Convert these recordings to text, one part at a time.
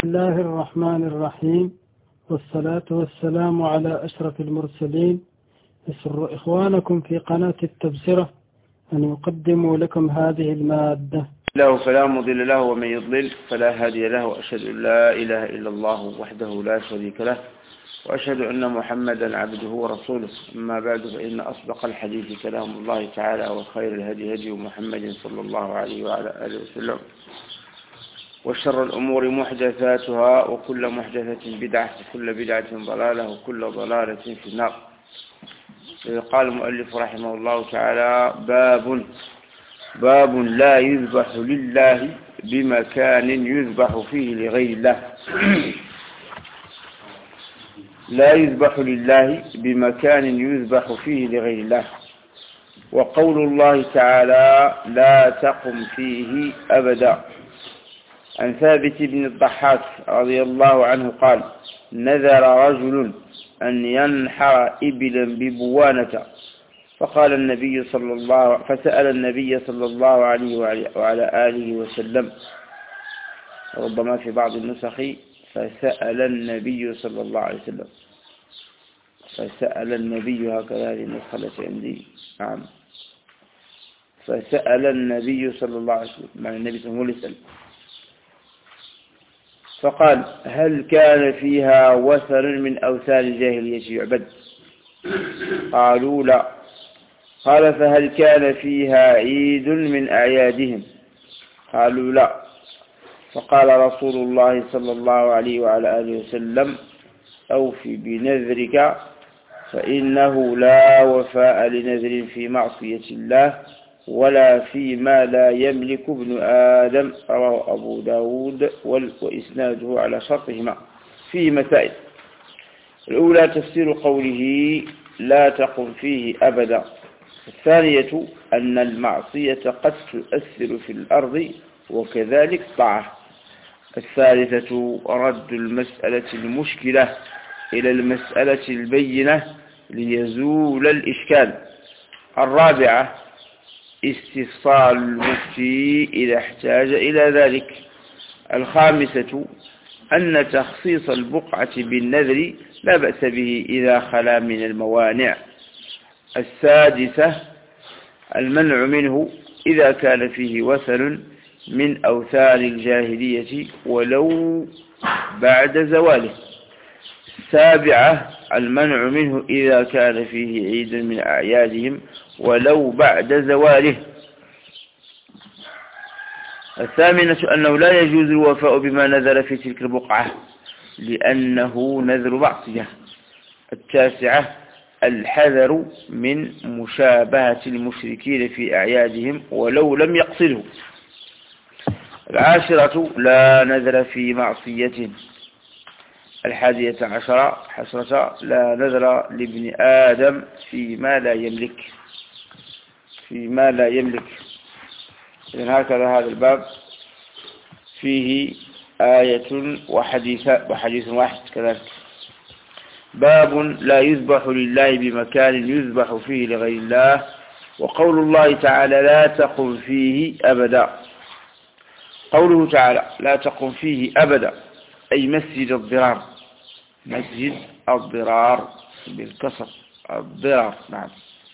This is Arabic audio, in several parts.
بسم الله الرحمن الرحيم، والصلاة والسلام على أشرف المرسلين. يسر إخوانكم في قناة التبصرة أن يقدموا لكم هذه المادة. له فلا مضل له ومن يضلل فلا هادي له، وأشهد أن لا إله إلا الله وحده لا شريك له، وأشهد أن محمدا عبده ورسوله. أما بعد، فإن أصدق الحديث كلام الله تعالى، وخير الهدي هدي محمد صلى الله عليه وعلى آله وسلم، وشر الأمور محدثاتها، وكل محدثة بدعة، وكل بدعة ضلالة، وكل ضلالة في النار. قال المؤلف رحمه الله تعالى: باب لا يذبح لله بمكان يذبح فيه لغير الله. لا يذبح لله بمكان يذبح فيه لغير الله. وقول الله تعالى: لا تقم فيه أبدا. عن ثابت بن الضحاك رضي الله عنه قال: نذر رجل أن ينحر إبلا ببوانة، فسأل النبي صلى الله عليه وعلى آله وسلم، ربما في بعض النسخ فسأل النبي صلى الله عليه وسلم، فسأل النبي، هكذا هذه النسخة التي عندي. نعم، فسأل النبي صلى الله عليه وسلم، معنى النبي صلى الله عليه وسلم، فقال: هل كان فيها وثن من أوثان الجاهلية يعبد؟ قالوا: لا. قال: فهل كان فيها عيد من أعيادهم؟ قالوا: لا. فقال رسول الله صلى الله عليه وعلى آله وسلم: أوف بنذرك، فإنه لا وفاء لنذر في معصية الله ولا فيما لا يملك ابن آدم. رواه أبو داود وإسناده على شرطهما. فيه مسائل. الأولى تفسير قوله لا تقم فيه أبدا. الثانية أن المعصية قد تؤثر في الأرض وكذلك طاعة. الثالثة رد المسألة المشكلة إلى المسألة البينة ليزول الإشكال. الرابعة استفصال المفتي إذا احتاج إلى ذلك. الخامسة أن تخصيص البقعة بالنذر لا بأس به إذا خلا من الموانع. السادسة المنع منه إذا كان فيه وثن من أوثان الجاهلية ولو بعد زواله. السابعة المنع منه إذا كان فيه عيد من أعيادهم ولو بعد زواله. الثامنة أنه لا يجوز الوفاء بما نذر في تلك البقعة لأنه نذر معصية. التاسعة الحذر من مشابهة المشركين في أعيادهم ولو لم يقصده. العاشرة لا نذر في معصية. 11 لا نذر لابن آدم فيما لا يملك. إذن هكذا هذا الباب فيه آية وحديث واحد كذلك. باب لا يذبح لله بمكان يذبح فيه لغير الله. وقول الله تعالى: لا تقم فيه أبدا. قوله تعالى: لا تقم فيه أبدا أي مسجد الضرار. مسجد الضرار بالكسر، الضرار. نعم،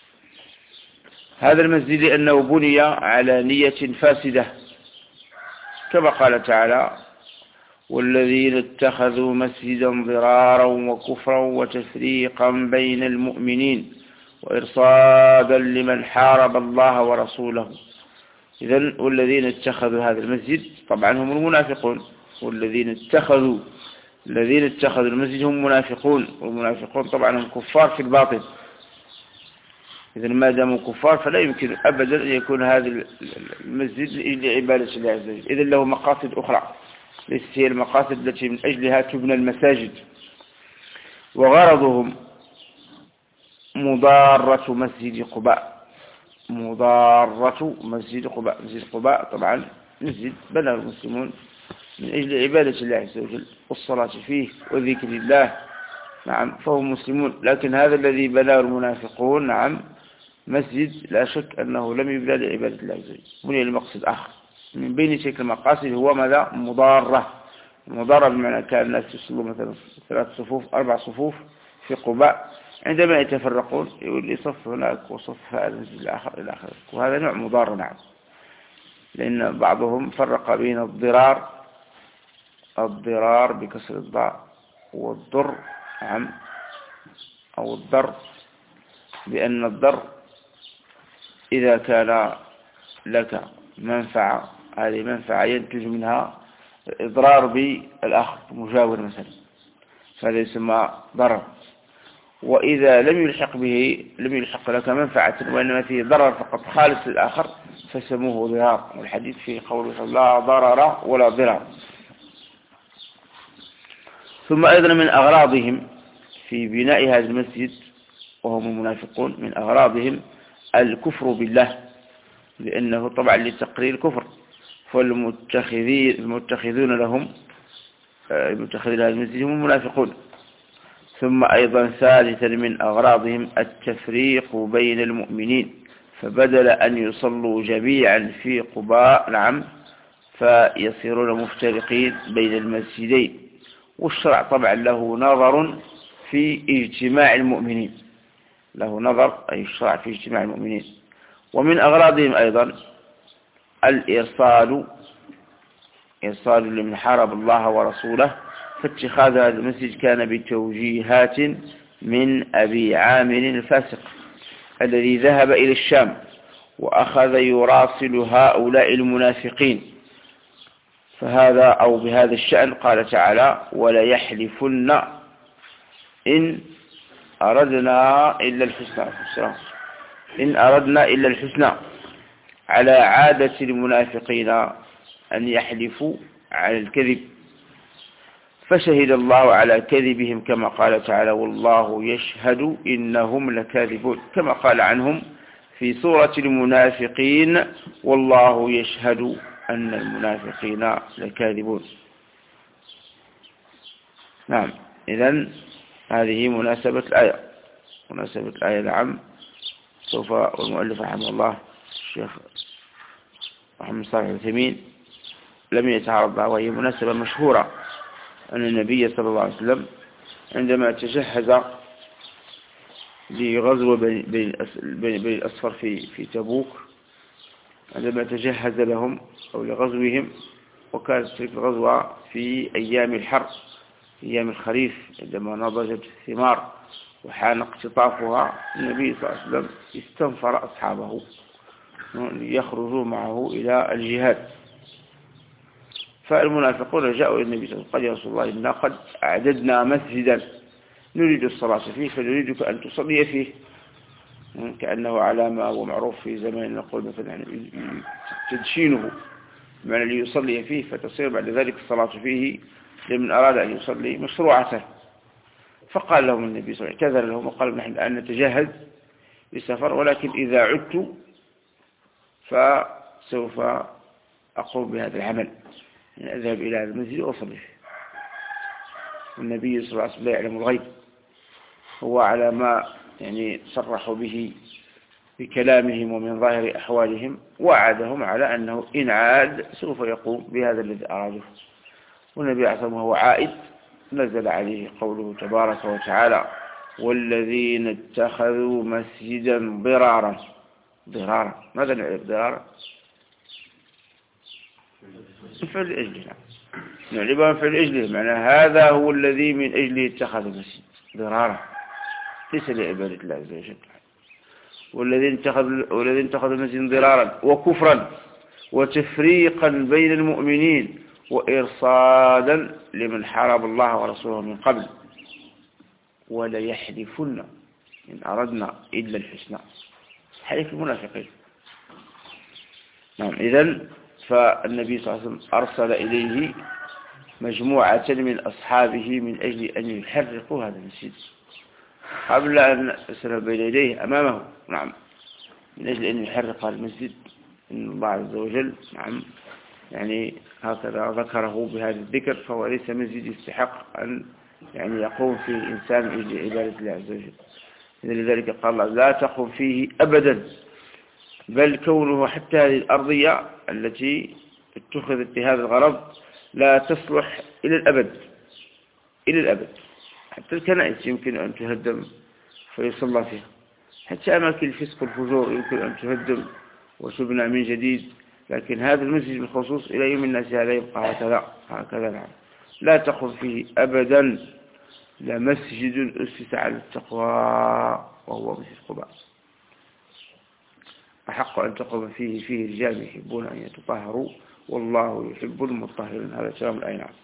هذا المسجد لأنه بني على نية فاسدة، كما قال تعالى: والذين اتخذوا مسجدا ضرارا وكفرا وتفريقا بين المؤمنين وإرصادا لمن حارب الله ورسوله. إذن والذين اتخذوا هذا المسجد طبعا هم المنافقون، والذين اتخذوا المسجد هم منافقون، والمنافقون طبعا هم كفار في الباطن. إذن ما داموا كفار فلا يمكن أبدا أن يكون هذا المسجد لعبادة الله عز وجل. إذن له مقاصد أخرى ليست هي المقاصد التي من أجلها تبنى المساجد. وغرضهم مضارة مسجد قباء. مسجد قباء طبعا مسجد بناه المسلمون من أجل عبادة الله عز وجل والصلاة فيه وذكر الله. نعم، فهم مسلمون. لكن هذا الذي بناه المنافقون، نعم، مسجد لا شك أنه لم يبنى لعبادة الله عز وجل، بني لمقصد آخر. من بين تلك المقاصد هو ماذا؟ مضارة، المضارة بمعنى كان الناس يصلوا مثلا 3 صفوف 4 صفوف في قباء، عندما يتفرقون يقول لي صف هناك وصف هذا الآخر إلى آخره، وهذا نوع مضارة. نعم، لأن بعضهم فرق بين الضرار بكسر الضاء والضر، نعم، أو الضر، بأن الضر إذا كان لك منفعة، هذه منفعة ينتج منها إضرار بالآخر مجاور مثلا، فهذا يسمى ضرر. وإذا لم يلحق لك منفعة وإنما فيه ضرر فقط خالص للآخر فسموه ضرار، والحديث في قوله لا ضرر ولا ضرار. ثم أيضا من أغراضهم في بناء هذا المسجد وهم المنافقون، من أغراضهم الكفر بالله، لأنه طبعا لتقرير الكفر، فالمتخذون لهم المتخذين هذا المسجد هم المنافقون. ثم أيضا ثالثا من أغراضهم التفريق بين المؤمنين، فبدل أن يصلوا جميعا في قباء، نعم، فيصيرون مفترقين بين المسجدين. والشرع طبعا له نظر في اجتماع المؤمنين، له نظر أي الشرع في اجتماع المؤمنين. ومن أغراضهم أيضا الإرصاد لمن حارب الله ورسوله، فاتخاذ هذا المسجد كان بتوجيهات من أبي عامر الفاسق الذي ذهب إلى الشام وأخذ يراسل هؤلاء المنافقين. فهذا أو بهذا الشأن قال تعالى ولا يحلفن إن أردنا إلا الحسنى، على عادة المنافقين أن يحلفوا على الكذب، فشهد الله على كذبهم كما قال تعالى والله يشهد إنهم لكاذبون، كما قال عنهم في سورة المنافقين والله يشهد أن المنافقين لكاذبون. نعم، إذن هذه مناسبة الآية. نعم، سوف والمؤلف رحمه الله الشيخ محمد صالح العثيمين لم يتعرض لها، وهي مناسبة مشهورة أن النبي صلى الله عليه وسلم عندما تجهز لغزو بني الأصفر في تبوك، عندما تجهز لهم أو لغزوهم، وكانت تلك الغزوة في أيام الحر، في أيام الخريف عندما نضجت الثمار وحان اقتطافها، النبي صلى الله عليه وسلم استنفر أصحابه ليخرجوا معه إلى الجهاد. فالمنافقون جاءوا إلى النبي صلى الله عليه وسلم قال يا رسول الله إنا قد أعددنا مسجدا نريد الصلاة فيه فنريدك أن تصلي فيه، كأنه علامة ومعروف في زمان نقول مثلا تدشينه بمعنى ليصلي فيه، فتصير بعد ذلك الصلاة فيه لمن أراد أن يصلي مشروعته. فقال لهم النبي صلى الله عليه وسلم، اعتذر لهم وقال نحن الآن نتجهز لسفر، ولكن إذا عدت فسوف أقوم بهذا العمل، يعني أذهب إلى هذا المسجد وأصلي فيه. والنبي صلى الله عليه وسلم لا يعلم الغيب، هو على ما يعني صرحوا به بكلامهم ومن ظاهر أحوالهم، وعدهم على أنه إن عاد سوف يقوم بهذا الذي أراده. والنبي عليه الصلاة والسلام هو عائد نزل عليه قوله تبارك وتعالى والذين اتخذوا مسجدا ضرارا. ماذا نعني ضرارا؟ فعل أجله، نعلبها فعل أجله، معنى هذا هو الذي من أجله اتخذ مسجد ضرارا، ليس لعبادة الله عز وجل. والذين اتخذوا مسجدا ضرارا وكفرا وتفريقا بين المؤمنين وإرصادا لمن حارب الله ورسوله من قبل ولا يحلفن إن أردنا إلا الحسنى، حلف المنافقين. نعم، إذن فالنبي صلى الله عليه وسلم أرسل إليه مجموعة من أصحابه من أجل أن يحرقوا هذا المسجد قبل أن يرسل بين يديه أمامه. نعم، من أجل أن يحرق هذا المسجد، إن الله عز وجل نعم يعني هكذا ذكره بهذا الذكر، فهو ليس مسجد يستحق أن يعني يقوم فيه إنسان إلى عبادة الله عز وجل. لذلك قال الله لا تقوم فيه أبدا، بل كونه حتى هذه الأرضية التي اتخذت بهذا الغرض لا تصلح إلى الأبد، إلى الأبد. حتى الكنائس يمكن أن تهدم فيصلى فيها، حتى أماكن الفسق والفجور يمكن أن تهدم وتبنى من جديد، لكن هذا المسجد بالخصوص إلى يوم الناس لا يبقى هكذا نعم. لا تقم فيه أبدا لمسجد أسس على التقوى وهو مسجد قباء، أحق أن تقوم فيه رجال يحبون أن يتطهروا والله يحب المطهرين. هذا كلام الآية نعم.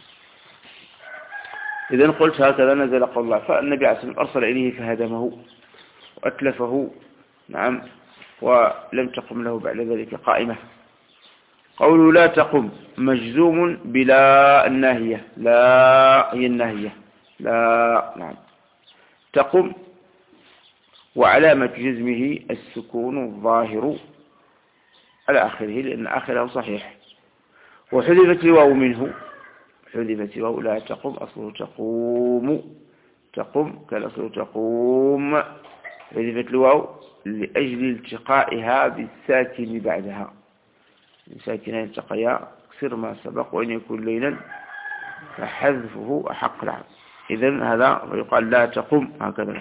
إذن قلت هكذا نزل قول الله، فالنبي عليه الصلاة والسلام أرسل إليه فهدمه وأتلفه نعم، ولم تقم له بعد ذلك قائمة. قوله لا تقم مجزوم بلا الناهية، لا هي الناهية، لا نعم. تقم وعلامة جزمه السكون الظاهر على آخره لأن آخره صحيح، وحذفت الواو منه، حذفت الواو. لا تقم أصله تقوم، تقم كان أصله تقوم، حذفت الواو لأجل التقائها بالساكن بعدها، الساكنين التقيا كسر ما سبق وإن يكون ليلا فحذفه أحق العام. إذن هذا يقال لا تقم هكذا.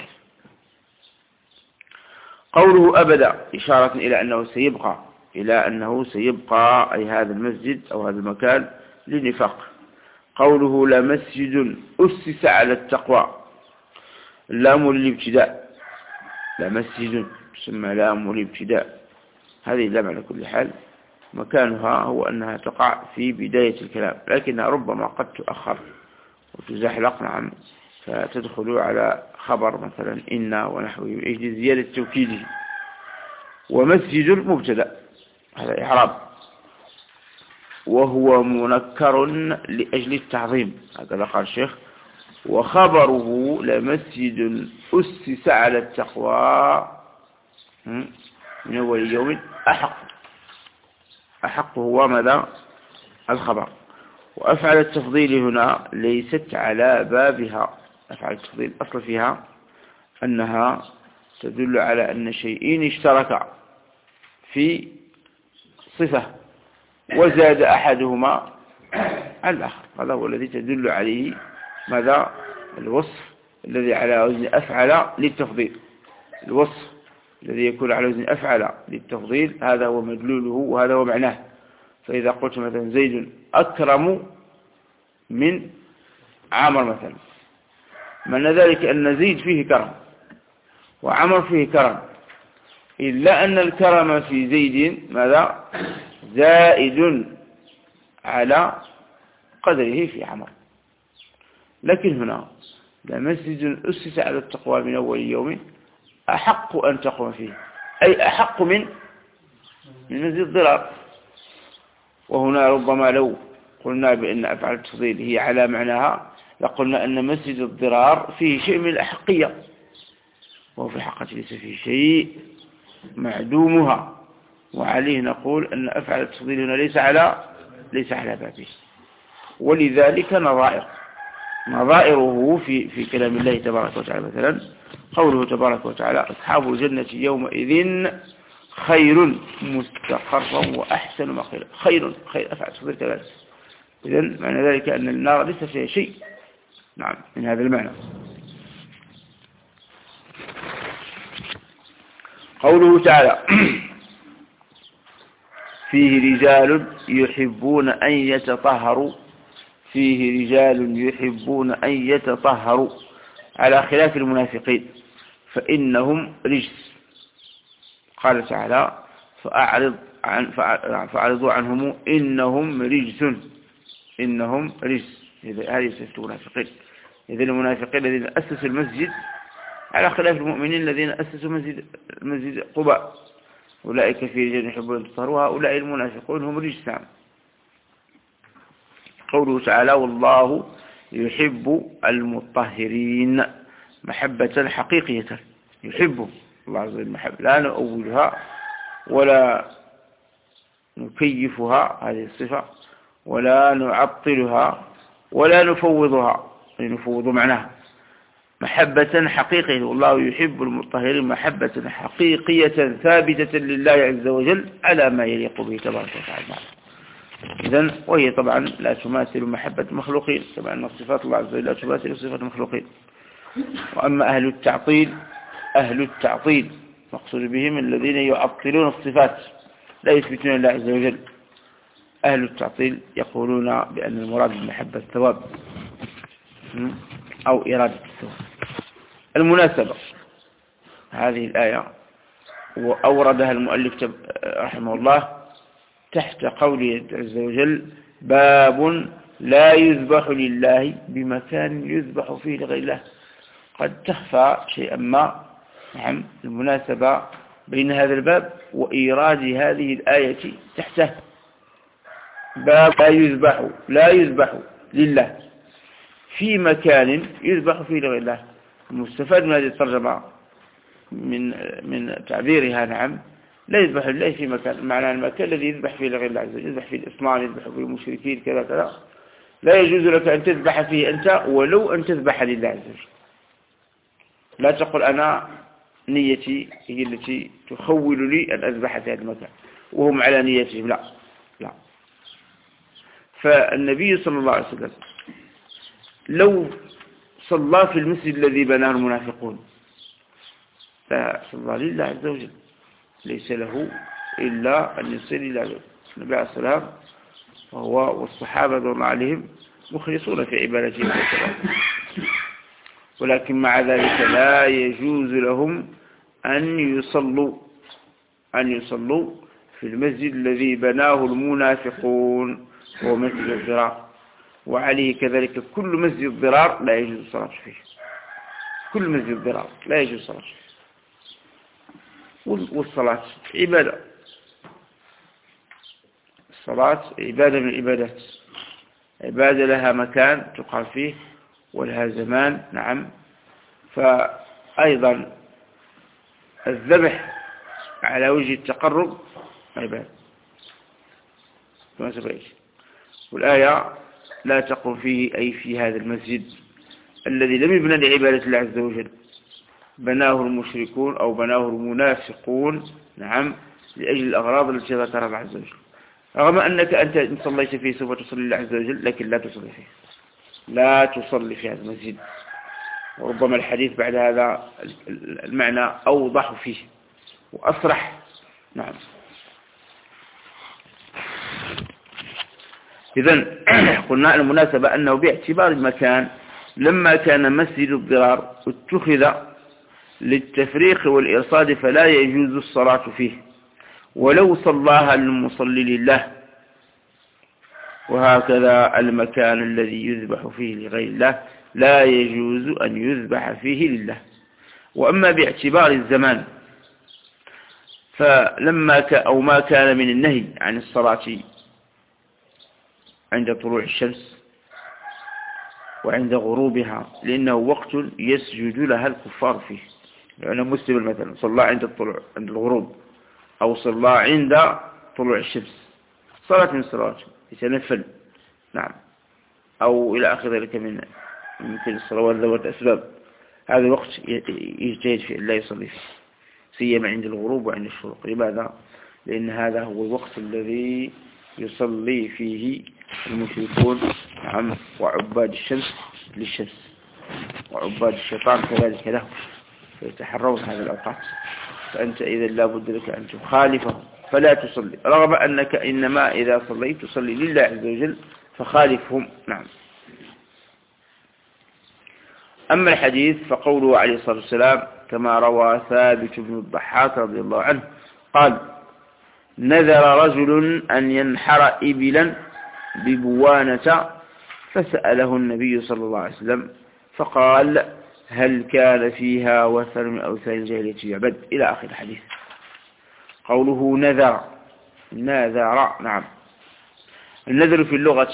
قوله أبدا إشارة إلى أنه سيبقى، إلى أنه سيبقى أي هذا المسجد أو هذا المكان للنفاق. قوله لمسجد أسس على التقوى، اللام للابتداء، لمسجد تسمى لام للابتداء، هذه اللام على كل حال مكانها هو أنها تقع في بداية الكلام، لكنها ربما قد تؤخر وتزحلق نعم، فتدخل على خبر مثلا إن ونحوه لأجل زيادة توكيده. ومسجد مبتدأ هذا إعراب، وهو منكر لأجل التعظيم هكذا قال الشيخ. وخبره لمسجد أسس على التقوى من أول يوم أحق هو ماذا الخبر. وأفعل التفضيل هنا ليست على بابها، أفعل التفضيل أصل فيها أنها تدل على أن شيئين اشتركا في صفة وزاد أحدهما على الآخر، هذا هو الذي تدل عليه ماذا الوصف الذي على وزن أفعل للتفضيل، الوصف الذي يكون على وزن أفعل للتفضيل هذا هو مدلوله وهذا هو معناه. فإذا قلت مثلا زيد أكرم من عمر مثلا، معنى ذلك أن زيد فيه كرم وعمر فيه كرم، إلا أن الكرم في زيد ماذا زائد على قدره في عمر. لكن هنا لمسجد أسس على التقوى من أول يوم أحق أن تقوم فيه، أي أحق من مسجد الضرار. وهنا ربما لو قلنا بأن أفعال التفضيل هي على معناها لقلنا أن مسجد الضرار فيه شيء من الأحقية، وهو في الحقيقة ليس فيه شيء، معدومها، وعليه نقول أن أفعال التفضيل هنا ليس على بابه. ولذلك نظائره في كلام الله تبارك وتعالى، مثلا قوله تبارك وتعالى أصحاب الجنة يومئذ خير مستقرا وأحسن مقيلا. خير أفعل التفضيل كذلك. إذن معنى ذلك أن النار ليس فيها شيء نعم من هذا المعنى. قوله تعالى فيه رجال يحبون أن يتطهروا، فيه رجال يحبون أن يتطهروا على خلاف المنافقين فإنهم رجس. قال تعالى فأعرضوا عنهم إنهم رجس، إنهم رجس، هذه صفة المنافقين. إذن المنافقين الذين أسسوا المسجد على خلاف المؤمنين الذين أسسوا مسجد قباء، أولئك في رجال يحبون أن يتطهروا، هؤلاء المنافقون هم رجس. قوله تعالى والله يحب المطهرين محبة حقيقية، يحب الله عز وجل محبة لا نؤولها ولا نكيفها هذه الصفة ولا نعطلها ولا نفوضها، نفوض معناها محبة حقيقية. والله يحب المطهرين محبة حقيقية ثابتة لله عز وجل على ما يليق به تبارك وتعالى. إذن وهي طبعا لا تماثل محبة المخلوقين، كما أن صفات الله عز وجل لا تماثل صفات المخلوقين. وأما أهل التعطيل مقصود بهم الذين يعطلون الصفات لا يثبتون الله عز وجل. أهل التعطيل يقولون بأن المراد بالمحبة الثواب أو إرادة الثواب. المناسبة هذه الآية وأوردها المؤلف رحمه الله تحت قوله عز وجل: باب لا يذبح لله بمكان يذبح فيه لغير الله. قد تخفى شيئا ما نعم المناسبة بين هذا الباب وإيراد هذه الآية تحته. باب لا يذبح لله في مكان يذبح فيه لغير الله. المستفاد من هذه الترجمة من تعبيرها نعم لا يذبح لله في مكان، معنى المكان الذي يذبح فيه لغير الله عز وجل، يذبح فيه الأصنام، يذبح فيه المشركين كذا كذا، لا يجوز لك أن تذبح فيه أنت ولو أن تذبح لله عز وجل. لا تقل أنا نيتي هي التي تخول لي أن أذبح في هذا المكان وهم على نيتهم، لا. فالنبي صلى الله عليه وسلم لو صلى في المسجد الذي بناه المنافقون فصلى لله عز وجل، ليس له إلا أن يصلي لله عز وجل. النبي عليه السلام وهو والصحابة رضي الله عليهم مخلصون في عبادتهم ولكن مع ذلك لا يجوز لهم أن يصلوا في المسجد الذي بناه المنافقون هو مسجد الضرار، وعليه كذلك كل مسجد ضرار لا يجوز الصلاة فيه. كل مسجد ضرار لا يجوز الصلاة فيه. والصلاة عبادة، الصلاة عبادة من العبادات، عبادة لها مكان تقام فيه ولها زمان نعم. فأيضا الذبح على وجه التقرب عبادة كما سبق. والآية لا تقم فيه أي في هذا المسجد الذي لم يبنى لعبادة الله عز وجل، بناه المشركون أو بناه المنافقون نعم لأجل الأغراض التي ذكرها الله عز وجل. رغم أنك أنت إن صليت فيه سوف تصلي الله عز وجل، لكن لا تصلي فيه، لا تصلي في هذا المسجد. وربما الحديث بعد هذا المعنى أوضح فيه وأصرح نعم. إذن قلنا المناسبة أنه باعتبار المكان لما كان مسجد الضرار اتخذ للتفريق والإرصاد فلا يجوز الصلاة فيه ولو صلاها المصلي لله. وهكذا المكان الذي يذبح فيه لغير الله لا يجوز أن يذبح فيه لله. وأما باعتبار الزمان فلما أو ما كان من النهي عن الصلاة عند طلوع الشمس وعند غروبها لأنه وقت يسجد لها الكفار فيه. يعني مسلم مثلا صلى عند الطلوع عند الغروب أو صلى عند طلوع الشمس صلاة من الصلوات يتنفل نعم أو إلى آخر ذلك من مثل الصلوات ذوات أسباب، هذا الوقت يجتهد فيه لا يصلي فيه سيما عند الغروب وعند الشروق. لماذا؟ لأن هذا هو الوقت الذي يصلي فيه المشركون نعم وعباد الشمس للشمس وعباد الشيطان كذلك له، فيتحرون هذه الأوقات. فأنت إذا لا بد لك أن تخالفه فلا تصلي، رغم أنك إنما إذا صليت تصلي لله عز وجل فخالفهم نعم. أما الحديث فقوله عليه الصلاة والسلام كما روى ثابت بن الضحاك رضي الله عنه قال: نذر رجل أن ينحر إبلا ببوانة فسأله النبي صلى الله عليه وسلم فقال: هل كان فيها وثن من أوثان الجاهلية يعبد؟ إلى آخر الحديث. قوله نذر نعم. النذر في اللغة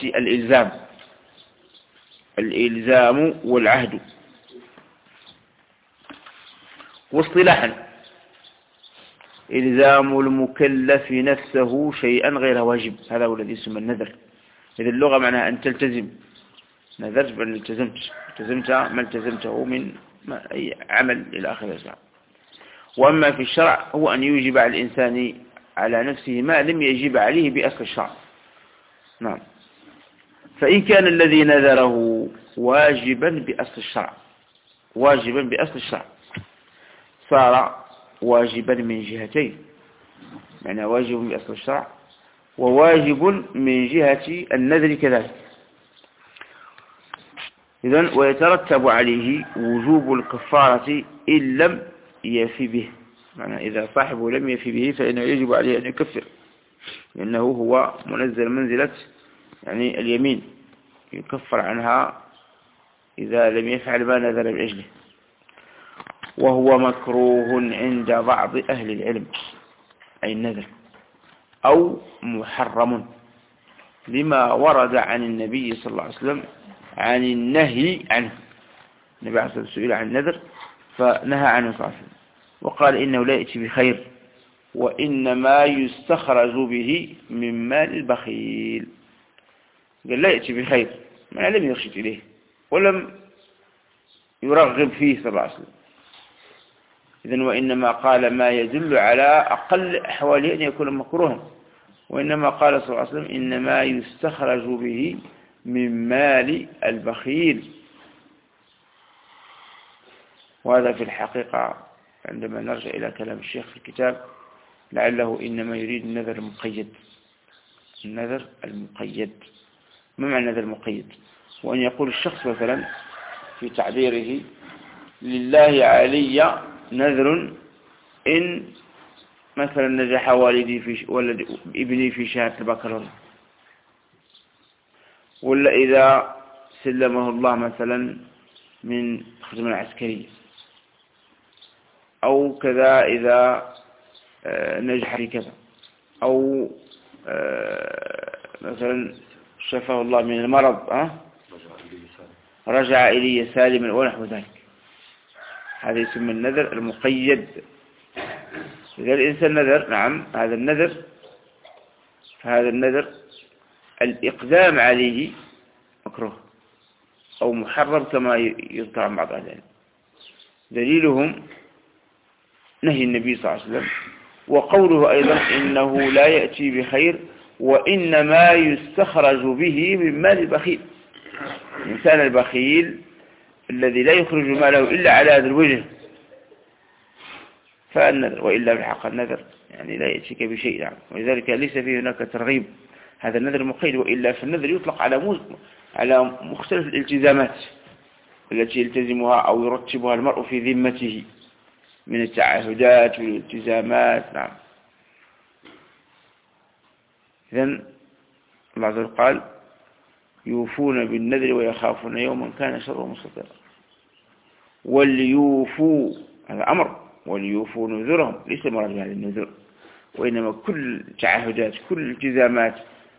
الإلزام والعهد، واصطلاحا إلزام المكلف نفسه شيئا غير واجب، هذا هو الذي يسمى النذر. إذا اللغة معناها أن تلتزم، نذرت بأن التزمت ما التزمته من أي عمل إلى آخر الأسباب. وأما في الشرع هو أن يوجب على الإنسان على نفسه ما لم يجب عليه بأصل الشرع، نعم. فإن كان الذي نذره واجبا بأصل الشرع، واجبا بأصل الشرع، صار واجبا من جهتين، معنى واجب بأصل الشرع وواجب من جهة النذر كذلك. إذن ويترتب عليه وجوب الكفارة إن لم يفي به، معنى إذا صاحبه لم يفي به فإنه يجب عليه أن يكفر، لأنه هو منزل منزلة يعني اليمين، يكفر عنها إذا لم يفعل ما نذر من أجله. وهو مكروه عند بعض أهل العلم أي النذر، أو محرم لما ورد عن النبي صلى الله عليه وسلم عن النهي عنه. النبي عليه الصلاة والسلام سئل عن النذر فنهى عنه صلى الله عليه وسلم، وقال إنه لا يأتي بخير وإنما يستخرج به من مال البخيل. قال لا يأتي بخير، معنى لم يرشد إليه ولم يرغب فيه صلى الله عليه وسلم. إذن وإنما قال ما يدل على أقل أحواله أن يكون مكروها، وإنما قال صلى الله عليه وسلم إنما يستخرج به من مال البخيل. وهذا في الحقيقة عندما نرجع إلى كلام الشيخ في الكتاب لعله إنما يريد النذر المقيد. النذر المقيد، ما معنى النذر المقيد؟ وأن يقول الشخص مثلا في تعبيره لله علي نذر إن مثلا نجح والدي في ابني في شهادة البكالوريا، ولا إذا سلمه الله مثلا من الخدمة العسكرية، أو كذا إذا نجح في كذا، أو مثلا شفاه الله من المرض رجع إلي سالما ونحو ذلك. هذا يسمى النذر المقيد. إذا الإنسان نذر، نعم هذا النذر الإقدام عليه مكروه أو محرم كما يذكر عن بعض أهل العلم. دليلهم نهي النبي صلى الله عليه وسلم، وقوله أيضا إنه لا يأتي بخير وإنما يستخرج به من مال البخيل. الإنسان البخيل الذي لا يخرج ماله إلا على هذا الوجه فالنذر، وإلا بالحق النذر يعني لا يأتيك بشيء يعني. ولذلك ليس فيه هناك ترغيب، هذا النذر مقيد، وإلا فالنذر يطلق على مختلف الالتزامات التي يلتزمها أو يرتبها المرء في ذمته من التعهدات والالتزامات. نعم. إذن الله عز وجل قال يوفون بالنذر ويخافون يوما كان شره مستطيرا. وليوفوا، هذا أمر، وليوفوا نذرهم، ليس مراد بهذا النذر، وإنما كل تعهدات كل الالتزامات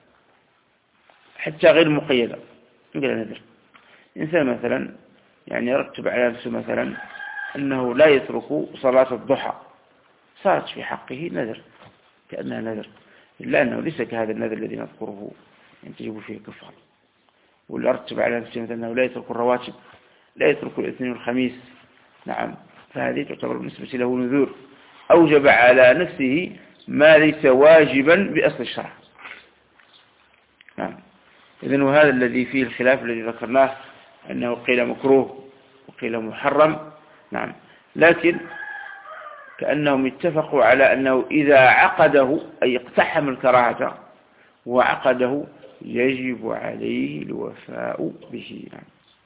حتى غير مقيدة مثل نذر. إنسان مثلا يعني يرتب على نفسه مثلا أنه لا يترك صلاة الضحى، صارت في حقه نذر كأنها نذر، إلا أنه ليس كهذا النذر الذي نذكره يعني تجب فيه كفارة. واللي يرتب على نفسه مثلا أنه لا يترك الرواتب، لا يترك الاثنين والخميس، نعم، فهذه تعتبر بالنسبة له نذور، أوجب على نفسه ما ليس واجبا بأصل الشرع. نعم. إذن وهذا الذي فيه الخلاف الذي ذكرناه، أنه قيل مكروه وقيل محرم. نعم. لكن كأنهم اتفقوا على أنه إذا عقده أي اقتحم الكراهة وعقده يجب عليه الوفاء به. نعم.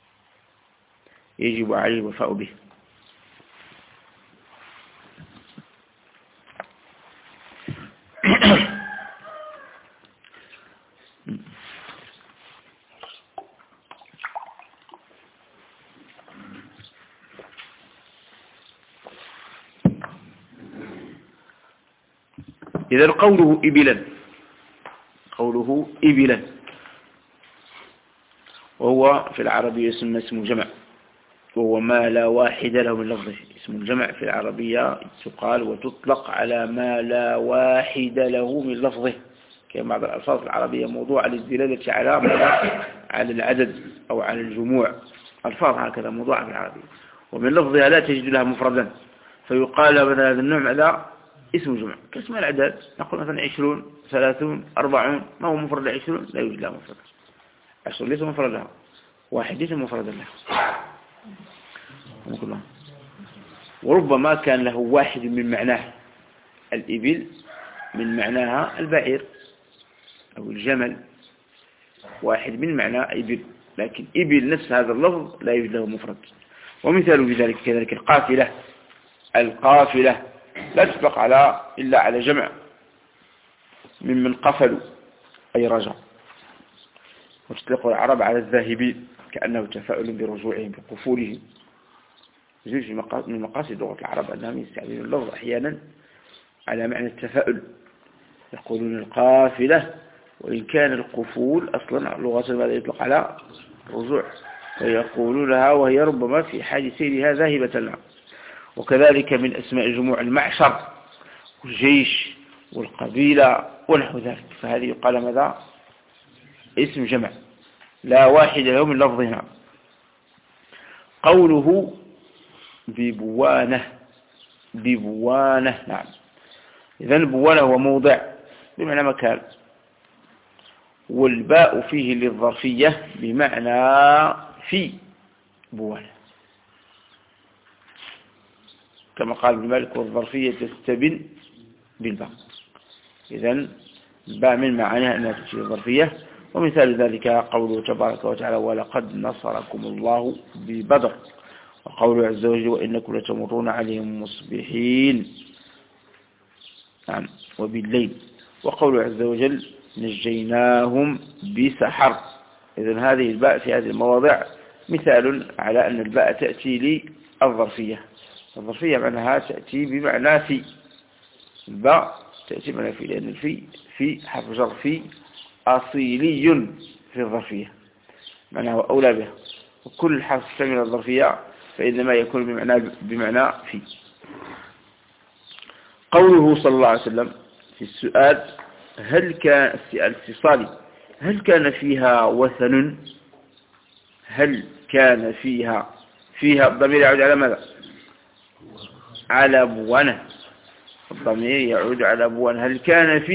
يجب عليه الوفاء به. إذا قوله إبلا وهو في العربية يسمى اسم الجمع، وهو ما لا واحد له من لفظه. اسم الجمع في العربية تقال وتطلق على ما لا واحد له من لفظه، كما بعض الألفاظ العربية موضوعة للدلالة على العدد أو على الجموع، ألفاظ هكذا موضوعة في العربية، ومن لفظها لا تجد لها مفردا، فيقال بدل هذا النوع ذا اسم جمع كاسم الأعداد، نقول مثلا 20 30 40، ما هو مفرد 20 لا يوجد له مفرد، 10 ليس مفرد لها، 1 ليس مفرد لها. وربما كان له واحد من معناه، الإبل من معناها البعير أو الجمل، واحد من معنى إبل، لكن إبل نفس هذا اللفظ لا يوجد له مفرد. ومثال بذلك كذلك القافلة، القافلة لا تطلق إلا على جمع ممن قفلوا أي رجع، وتطلق العرب على الذاهبين كأنه تفاؤل برجوعهم بقفولهم. يجوز من مقاصد لغة العرب أنهم يستعملون اللفظ أحيانا على معنى التفاؤل، يقولون القافلة، وإن كان القفول أصلا لغة ماذا يطلق على رجوع، ويقولونها وهي ربما في حال سيرها ذاهبة لها. وكذلك من أسماء جموع المعشر والجيش والقبيلة ونحو ذلك، فهذه يقال ماذا؟ اسم جمع لا واحد له من لفظها. قوله ببوانة، ببوانة، نعم. إذن بوانة هو موضع بمعنى مكان، والباء فيه للظرفية بمعنى في بوانة، كما قال ابن مالك والظرفية تستبن بالباء. إذن الباء من معانيها أنها تشير الظرفية. ومثال ذلك قوله تبارك وتعالى ولقد نصركم الله ببدر، وقوله عز وجل وإنكم لتمرون عليهم مصبحين، نعم، وبالليل، وقوله عز وجل نجيناهم بسحر. إذن هذه الباء في هذه المواضع مثال على أن الباء تأتي للظرفية. الظرفية معناها تأتي بمعنى في، الباء تأتي بمعنى في، لأن في حرف جر في أصيلي في الظرفية معناه أولى بها، وكل حرف من الظرفية فإنما يكون بمعنى في. قوله صلى الله عليه وسلم في السؤال هل كان الاتصالي هل كان فيها وثن، هل كان فيها الضمير يعود على ماذا؟ على بوانة، الضمير يعود على بوانة. هل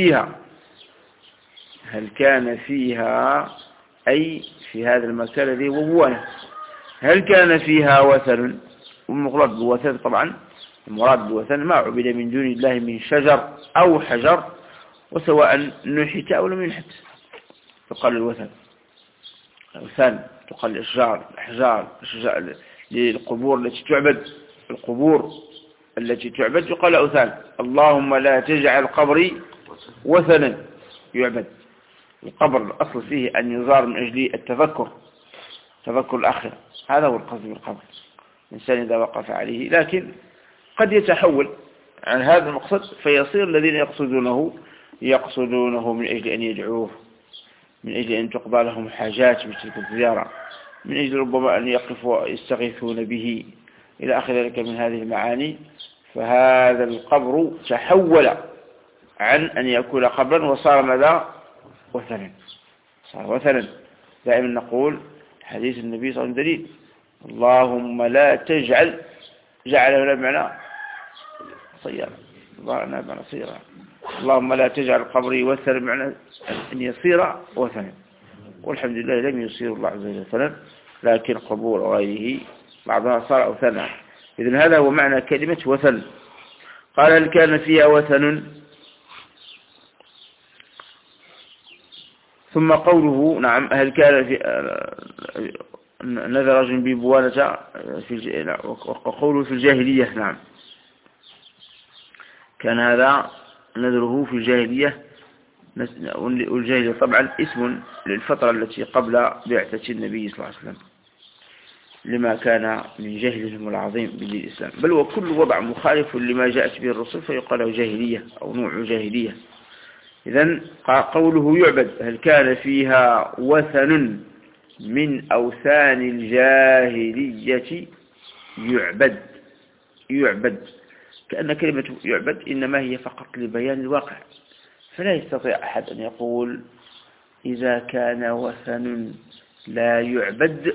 كان فيها أي في هذا المكان الذي هو بوانة، هل كان فيها وثن؟ والمقصود بوثن طبعا المراد بوثن ما عبد من دون الله من شجر أو حجر، وسواء نحت أو لم ينحت يقال الوثن. الأوثان تقال الأشجار، الأحجار، للقبور التي تعبد، القبور التي تعبد يقال أوثان. اللهم لا تجعل قبري وثنا يعبد. القبر الأصل فيه أن يزار من أجل تذكر الآخرة، هذا هو القصد بالقبر، الإنسان إذا وقف عليه. لكن قد يتحول عن هذا المقصد فيصير الذين يقصدونه من أجل أن يدعوه، من أجل أن تقضى لهم حاجات بتلك الزيارة، من أجل ربما أن يقفوا يستغيثون به إلى آخر ذلك من هذه المعاني. فهذا القبر تحول عن أن يكون قبرا وصار ماذا؟ وثنا، صار وثنا. دائما نقول حديث النبي صلى الله عليه وسلم دليل، اللهم لا تجعل، جعله لا بمعنى صيرا، اللهم لا تجعل قبري وثنا بمعنى أن يصير وثنا. والحمد لله لم يصير الله عز وجل وثنا، لكن قبور غيره بعضها صار أوثانا. إذن هذا هو معنى كلمة وثن. قال هل كان فيها وثن؟ ثم قوله نعم هل كان في نذر رجل ببوانة وقوله في الجاهلية، نعم كان هذا نذره في الجاهلية. والجاهلية طبعا اسم للفترة التي قبل بعثة النبي صلى الله عليه وسلم، لما كان من جهلهم العظيم بدين الإسلام، بل وكل وضع مخالف لما جاءت به الرسل فيقال له جاهلية أو نوع جاهلية. إذن قوله يعبد هل كان فيها وثن من أوثان الجاهلية يعبد كأن كلمة يعبد إنما هي فقط لبيان الواقع، فلا يستطيع أحد أن يقول إذا كان وثن لا يعبد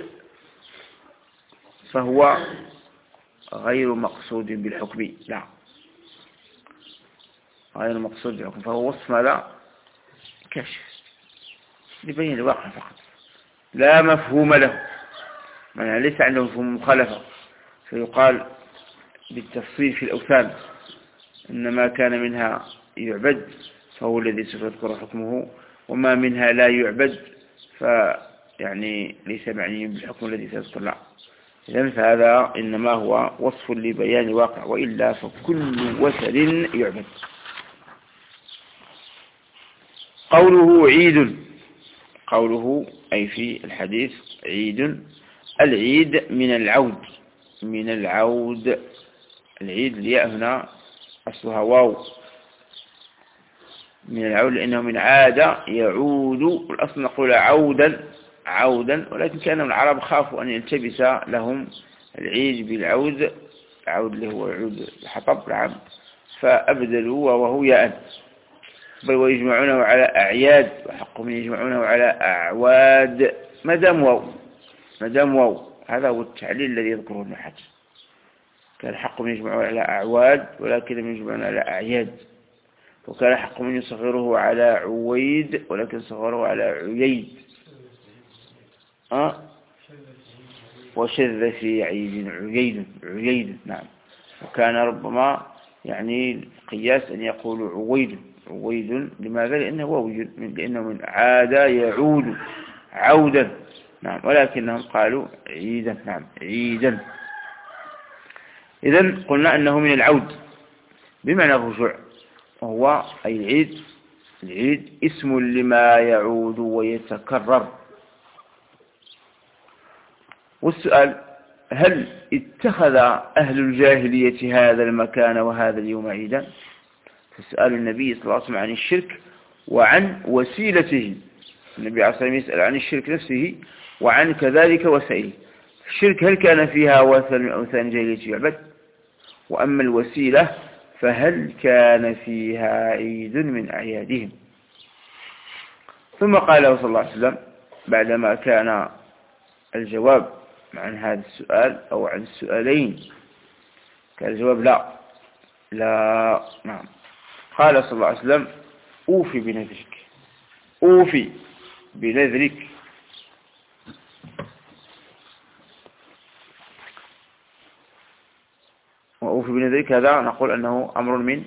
فهو غير مقصود بالحكم، لا، غير المقصود بالحكم، فهو وصف ماذا؟ كاشف يبين الواقع فقط، لا مفهوم له، يعني ليس عنده مفهوم مخالفة، فيقال بالتفصيل في الأوثان إن ما كان منها يعبد فهو الذي سوف يذكر حكمه، وما منها لا يعبد فيعني ليس معني بالحكم الذي سيذكر له. إذن فهذا إنما هو وصف لبيان واقع، وإلا فكل وثن يعبد. قوله عيد، قوله أي في الحديث عيد، العيد من العود، من العود، العيد الياء هنا أصلها واو، من العود لأنه من عاد يعود، الأصل نقول عودا عودا، ولكن كان العرب خافوا أن يلتبس لهم العيد بالعود، العود اللي هو عود الحطب نعم، فأبدلوا وهو ياء، بل ويجمعونه على أعياد، وحقهم يجمعونه على أعواد ما دام واو، هذا هو التعليل الذي يذكره النحاة، كان حقهم يجمعونه على أعواد ولكن يجمعونه على أعياد، وكان حقهم يصغره على عويد ولكن صغره على عييد، وشذ في عيد عييد نعم، وكان ربما يعني قياس أن يقول عويد، لماذا؟ لأنه من عاد يعود عودا نعم، ولكنهم قالوا عيدا نعم عيدا. إذن قلنا أنه من العود بمعنى الرجوع، وهو أي العيد اسم لما يعود ويتكرر. والسؤال: هل اتخذ أهل الجاهلية هذا المكان وهذا اليوم عيدا؟ فسأل النبي صلى الله عليه وسلم عن الشرك وعن وسيلته، النبي عليه الصلاة والسلام يسأل عن الشرك نفسه وعن كذلك وسائله. الشرك هل كان فيها وثن من أوثان الجاهلية يعبد؟ وأما الوسيلة فهل كان فيها عيد من أعيادهم؟ ثم قال صلى الله عليه وسلم بعدما كان الجواب عن هذا السؤال أو عن السؤالين، كان الجواب لا نعم، قال صلى الله عليه وسلم: أوفي بنذرك وأوفي بنذرك، هذا نقول أنه أمر من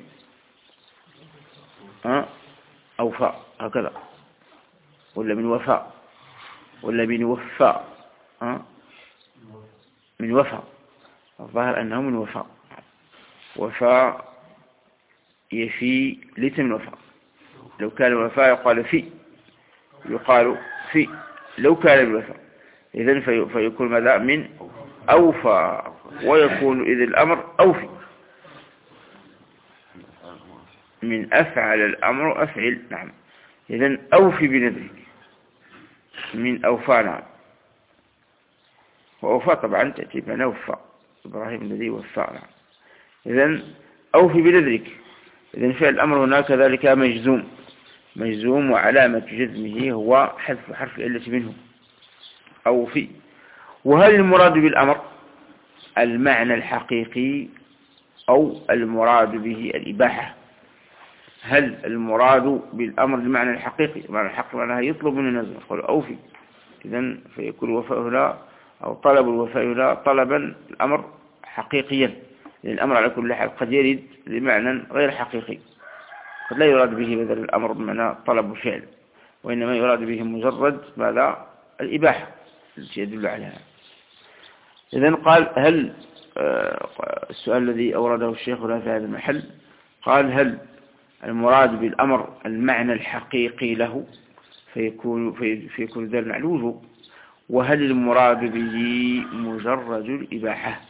أوفاء هكذا، ولا من وفاء، ولا من وفاء، من وفاء، الظاهر أنه من وفاء يفي، ليس من وفاء، لو كان الوفاء يقال في لو كان الوفاء، إذن فيكون ماذا؟ من أوفى، ويكون إذ الأمر أوفي، من أفعل الأمر أفعل نعم، إذن أوفي بنذرك من أوفى نعم، وأوفى طبعا تأتي بنا وفى، إبراهيم الذي وفى نعم، إذن أوفي بنذرك، إذن فعل الأمر هناك كذلك مجزوم، وعلامة جزمه هو حذف حرف العلة منه أوفي. وهل المراد بالأمر المعنى الحقيقي أو المراد به الإباحة؟ هل المراد بالأمر المعنى الحقيقي؟ المعنى الحقيقي معناها يطلب من الناس يقول أوفي، إذن فيكون الوفاء هنا أو طلب الوفاء هنا طلبا الأمر حقيقيا، لأن الأمر على كل حال قد يرد لمعنى غير حقيقي، قد لا يراد به بدل الأمر بمعنى طلب الفعل، وإنما يراد به مجرد ماذا؟ الإباحة التي يدل عليها. إذن قال: هل السؤال الذي أورده الشيخ في هذا المحل قال: هل المراد بالأمر المعنى الحقيقي له فيكون ذلك على الوجوب، وهل المراد به مجرد الإباحة؟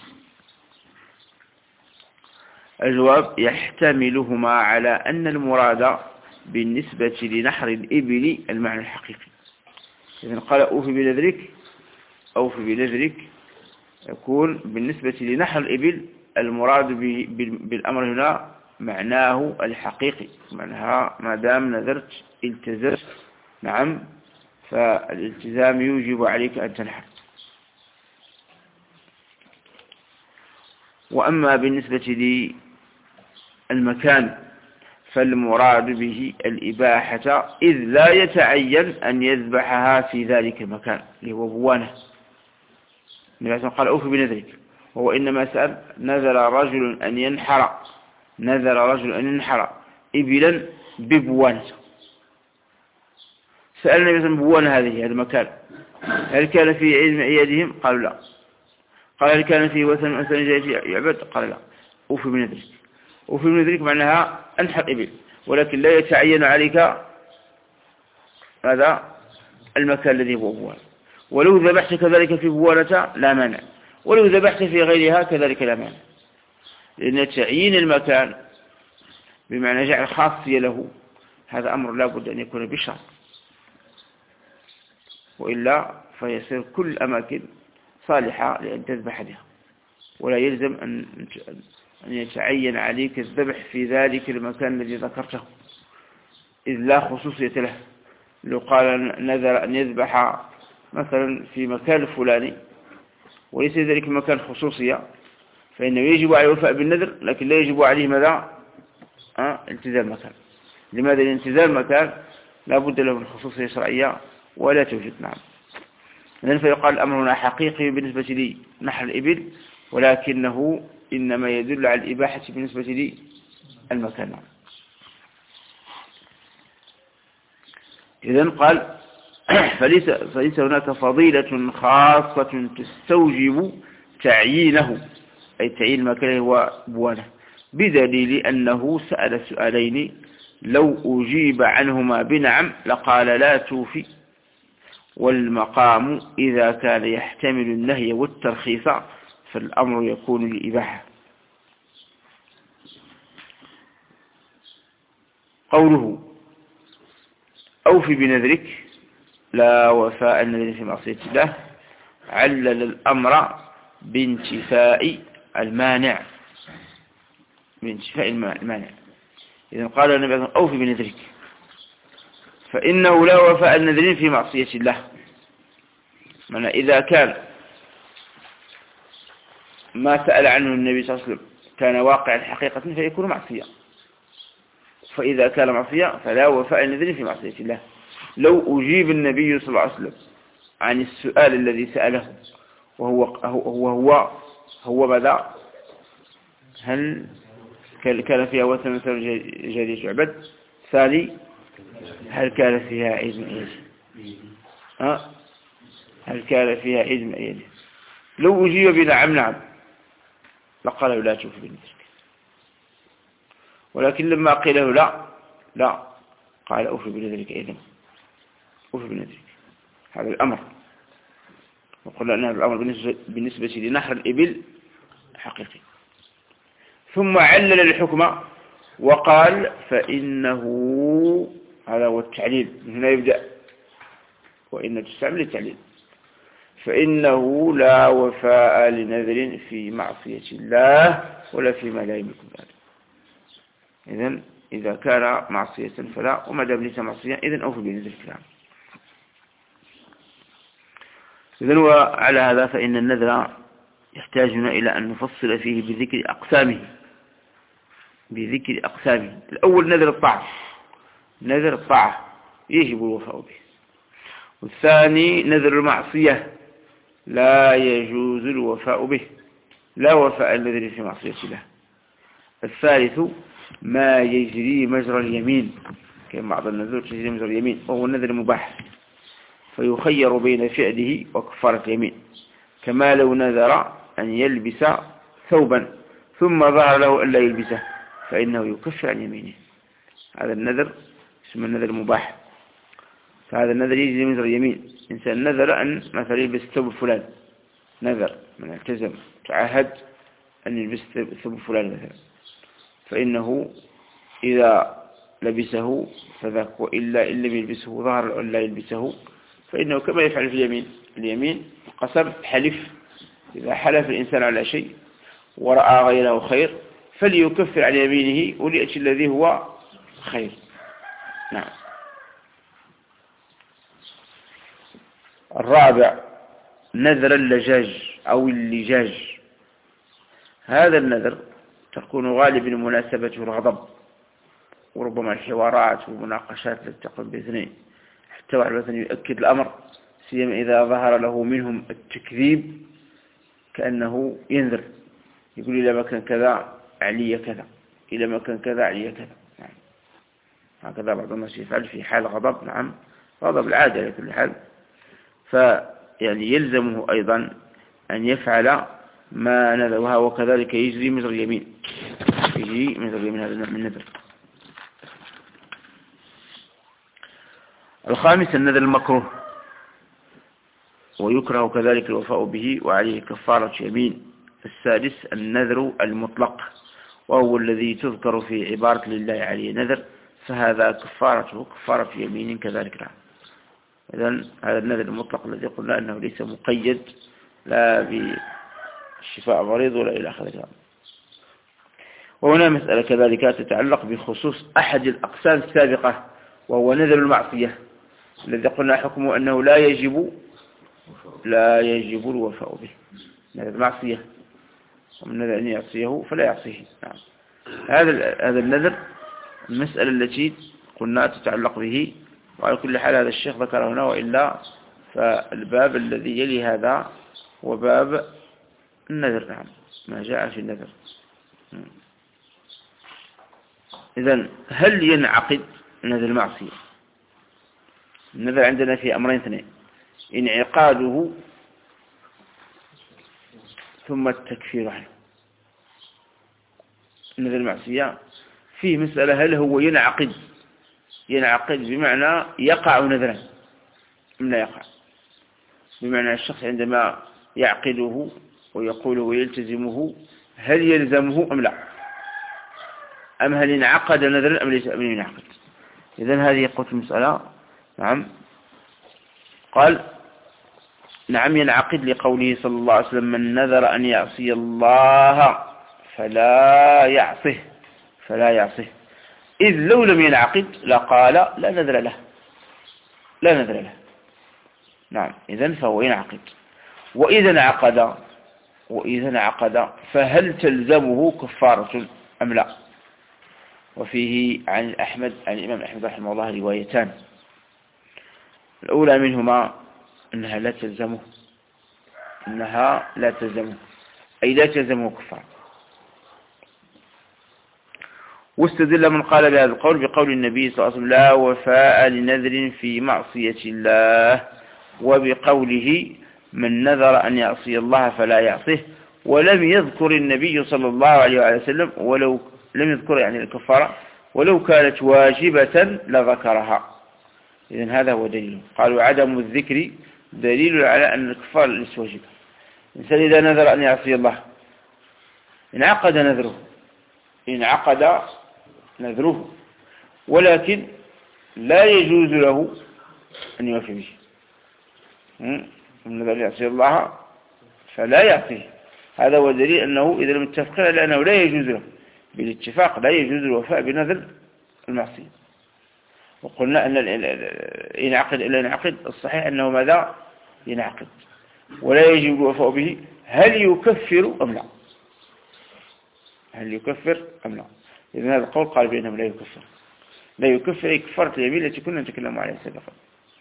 الجواب: يحتملهما على أن المراد بالنسبة لنحر الإبل المعنى الحقيقي. إذن قال أوفي بنذرك يكون بالنسبة لنحر الإبل المراد بالأمر هنا معناه الحقيقي، معناها ما دام نذرت التزمت نعم، فالالتزام يوجب عليك أن تنحر. وأما بالنسبة للمكان فالمراد به الإباحة إذ لا يتعين أن يذبحها في ذلك المكان اللي هو بوانة. النبي قال أوفي بنذرك، وهو إنما سأل نذر رجل أن ينحر إبلا ببوانة. سأل النبي صلى الله عليه وسلم هذا المكان هل كان في علم أيادهم؟ قالوا لا. قال هل كان فيه وثن يعبد؟ قال لا. أوفي بنذرك. وفي بنذرك معناها أنحر إبل، ولكن لا يتعين عليك هذا المكان الذي هو بوانة. ولو ذبحت كذلك في بوانة لا مانع، ولو ذبحت في غيرها كذلك لا مانع، لأن تعيين المكان بمعنى جعل خاصية له هذا أمر لا بد أن يكون بشرط، وإلا فيصير كل الأماكن صالحة لأن تذبح بها، ولا يلزم أن يتعين عليك الذبح في ذلك المكان الذي ذكرته، إذ لا خصوصية له. لو قال نذر أن يذبح مثلا في مكان فلاني وليس ذلك المكان خصوصية، فإنه يجب عليه الوفاء بالنذر، لكن لا يجب عليه ماذا؟ التزام المكان. لماذا؟ لانتزام المكان لا بد له من خصوصية شرعية ولا توجد. نعم. إذن فيقال الأمر هنا حقيقي بالنسبة لي نحر الإبل، ولكنه إنما يدل على الإباحة بالنسبة لي المكان. إذن قال فليس هناك فضيلة خاصة تستوجب تعيينه، أي تعيين المكان هو بوانه، بدليل أنه سأل سؤالين لو أجيب عنهما بنعم لقال لا توفي. والمقام إذا كان يحتمل النهي والترخيص فالأمر يكون للإباحة. قوله أوفي بنذرك لا وفاء النذر في معصية الله، علل الأمر بانتفاء المانع، إذن قال النبي أوفي بنذرك فإنه لا وفاء النذر في معصية الله. معنى إذا كان ما سأل عنه النبي صلى الله عليه وسلم كان واقعا حقيقة فيكون معصية، فإذا كان معصية فلا وفاء النذر في معصية الله. لو أجيب النبي صلى الله عليه وسلم عن السؤال الذي سأله وهو ماذا؟ هل كان فيها وثن مثل جارية يعبد؟ ثاني هل كان فيها عيد من أيدي؟ هل كان فيها عيد من أيدي؟ لو أجيب بنعم لقال لا تشوف بنذرك، ولكن لما قيل له لا قال أوفي بنذرك أيضا، أوفي بنذرك. هذا الأمر، وقلنا أن الأمر بالنسبة لنحر الإبل حقيقي. ثم علل الحكم وقال فإنه، هذا هو التعليل، من هنا يبدأ، وإن تستعمل التعليل، فإنه لا وفاء لنذر في معصية الله ولا فيما لا يملك ذلك. إذن إذا كان معصية فلا، وما دام ليس معصية إذن أوفي بنذر الكلام. إذن وعلى هذا فإن النذر يحتاجنا إلى أن نفصل فيه بذكر أقسامه. الأول نذر الطاعة يجب الوفاء به، والثاني نذر المعصية لا يجوز الوفاء به، لا وفاء النذر في معصية الله. الثالث ما يجري مجرى اليمين، كما بعض النذور تجري مجرى اليمين، وهو النذر المباح، فيخير بين فعله وكفارة اليمين، كما لو نذر أن يلبس ثوبا ثم ظهر له أن لا يلبسه فإنه يكفر عن يمينه. هذا النذر اسمه النذر المباح، فهذا النذر يجري مجرى اليمين. إنسان نذر أن مثلا يلبس ثوب فلان، نذر من التزم تعهد أن يلبس ثوب فلان مثلا، فإنه إذا لبسه فذاك، وإلا إن لم يلبسه ظهر أن لا يلبسه فإنه كما يفعل في اليمين قسم حلف. إذا حلف الإنسان على شيء ورأى غيره خير فليكفر عن يمينه وليأتي الذي هو خير. نعم. الرابع نذر اللجاج أو اللجاج. هذا النذر تكون غالبا مناسبته الغضب، وربما الحوارات والمناقشات التي تقوم باثنين، حتى واحد مثلا يؤكد الأمر، سيما إذا ظهر له منهم التكذيب كأنه ينذر، يقول إلى مكان كذا علي كذا، إلى مكان كذا علي كذا. نعم. هكذا بعض الناس يفعل في حال غضب، نعم، غضب العادة على كل حال. فيعني يلزمه أيضا أن يفعل ما نذرها، وكذلك يجري مثل اليمين، يجري مثل اليمين، هذا من النذر. الخامس النذر المكروه، ويكره كذلك الوفاء به وعليه كفارة يمين. السادس النذر المطلق، وهو الذي تذكر في عبارة لله عليه نذر، فهذا كفارته كفارة يمين كذلك. نعم. إذن هذا النذر المطلق الذي قلنا أنه ليس مقيد لا بالشفاء مريض ولا إلى آخره. وهنا مسألة كذلك تتعلق بخصوص أحد الأقسام السابقة، وهو نذر المعصية الذي قلنا حكمه أنه لا يجب الوفاء به. نذر المعصية، ومن نذر أن يعصيه فلا يعصيه. نعم. هذا النذر المسألة التي قلنا تتعلق به، وعلى كل حال هذا الشيخ ذكر هنا، وإلا فالباب الذي يلي هذا وباب النذر. نعم، ما جاء في النذر. إذن هل ينعقد نذر المعصية؟ النذر عندنا في أمرين اثنين: انعقاده ثم التكفير عنه. نذر المعصية فيه مسألة، هل هو ينعقد بمعنى يقع نذرا أم لا يقع؟ بمعنى الشخص عندما يعقده ويقوله ويلتزمه، هل يلزمه أم لا؟ أم هل انعقد نذرا أم ليس أم ينعقد؟ إذن هذه قلت المسألة. نعم. قال: نعم ينعقد، لقوله صلى الله عليه وسلم: من نذر أن يعصي الله فلا يعصه، إذ لو لم ينعقد لقال لا نذر له. نعم. إذن فهو ينعقد. وإذا انعقد فهل تلزمه كفارة أم لا؟ وفيه عن الإمام أحمد رحمه الله روايتان. الأولى منهما أنها لا تلزمه، أي لا تلزمه كفارة. واستدل من قال بهذا القول بقول النبي صلى الله عليه وسلم: لا وفاء لنذر في معصية الله، وبقوله: من نذر أن يعصي الله فلا يعصيه. ولم يذكر النبي صلى الله عليه وسلم لم يذكر يعني الكفارة، ولو كانت واجبة لذكرها. إذن هذا هو دليل. قالوا: عدم الذكر دليل على أن الكفارة ليست واجبة. الإنسان إذا نذر أن يعصي الله انعقد نذره، ولكن لا يجوز له أن يوفي به. من نذر أن يعصي الله فلا يعصيه. هذا هو دليل أنه إذا لم يتفق على أنه لا يجوز له بالاتفاق، لا يجوز الوفاء بنذر المعصية. وقلنا أن ينعقد الصحيح أنه ماذا؟ ينعقد ولا يجب الوفاء به. هل يكفر أم لا؟ إذن هذا القول قال بأنه لا يكفر كفارة اليمين التي كنا نتكلم عليها سابقا.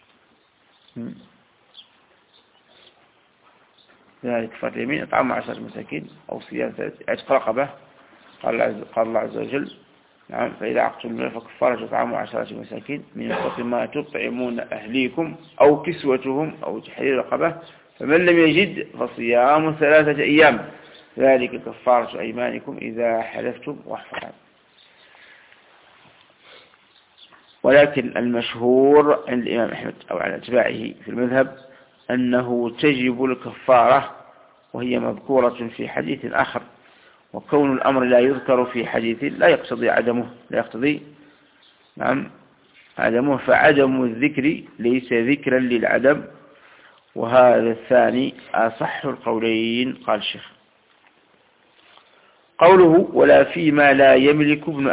ذلك كفارة اليمين: إطعام 10 مساكين أو صيام 3 عتق رقبة. قال الله عز وجل: نعم، فإذا عقتم المال فكفارة إطعام 10 مساكين من أوسط ما تطعمون أهليكم أو كسوتهم أو تحرير رقبة، فمن لم يجد فصيام 3 أيام، ذلك كفارة أيمانكم إذا حلفتم واحفظوا. ولكن المشهور عند الإمام أحمد أو على أتباعه في المذهب أنه تجب الكفارة، وهي مذكورة في حديث آخر. وكون الأمر لا يذكر في حديث لا يقتضي عدمه، فعدم الذكر ليس ذكرا للعدم، وهذا الثاني أصح القولين. قال الشيخ: قوله: ولا فيما لا يملك ابن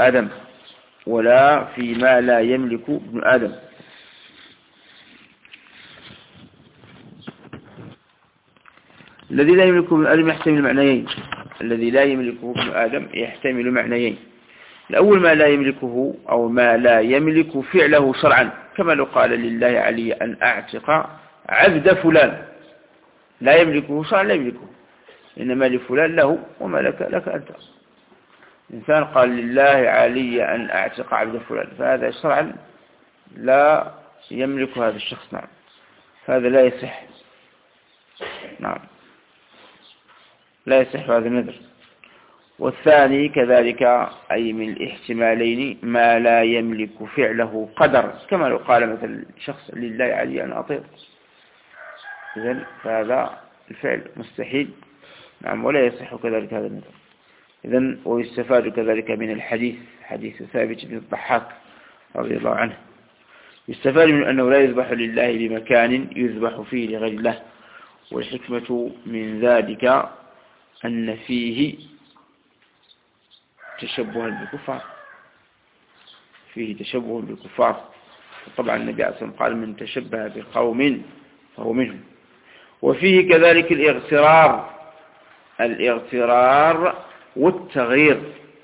آدم. الذي لا يملكه ابن آدم يحتمل معنيين. الأول ما لا يملكه أو ما لا يملك فعله شرعا، كما لو قال لله علي أن أعتق عبد فلان، لا يملكه شرعا، لا يملكه، إنما لفلان له وما لك أنت. إنسان قال لله علي أن أعتق عبد فلان، فهذا شرعا لا يملك هذا الشخص، نعم، هذا لا يصح، نعم، لا يصح هذا النذر. والثاني كذلك، أي من الاحتمالين ما لا يملك فعله قدر، كما لو قال مثلا شخص لله علي أن أطير، إذن فهذا الفعل مستحيل، نعم، ولا يصح كذلك هذا النذر. إذن ويستفاد كذلك من الحديث، حديث ثابت بن الضحاك رضي الله عنه، يستفاد من أنه لا يذبح لله بمكان يذبح فيه لغير الله، والحكمة من ذلك أن فيه تشبها بالكفار، فيه تشبه بالكفار. طبعا النبي عليه الصلاة والسلام قال من تشبه بقوم فهو منهم. وفيه كذلك الاغترار والتغيير.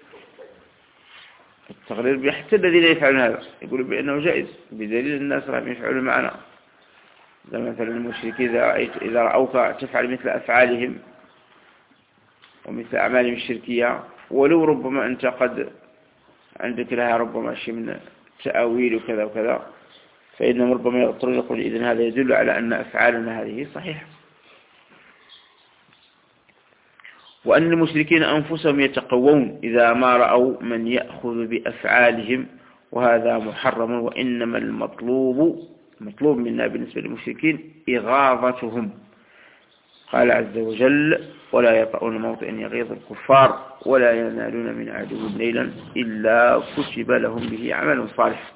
التغيير حتى الذين يفعلون هذا يقولوا بأنه جائز، بدليل الناس راهم يفعلون معنا، مثلا المشركين إذا رأوك تفعل مثل أفعالهم ومثل أعمالهم الشركية، ولو ربما أنت قد عندك لها ربما شيء من تأويل وكذا وكذا، فإنهم ربما يضطرون يقول إذن هذا يدل على أن أفعالنا هذه صحيحة. وأن المشركين أنفسهم يتقوون إذا ما رأوا من يأخذ بأفعالهم، وهذا محرم، وإنما المطلوب منا بالنسبة للمشركين إغاظتهم. قال عز وجل ولا يطؤون موطئا يغيظ الكفار ولا ينالون من عدو ليلا إلا كتب لهم به عمل صالح.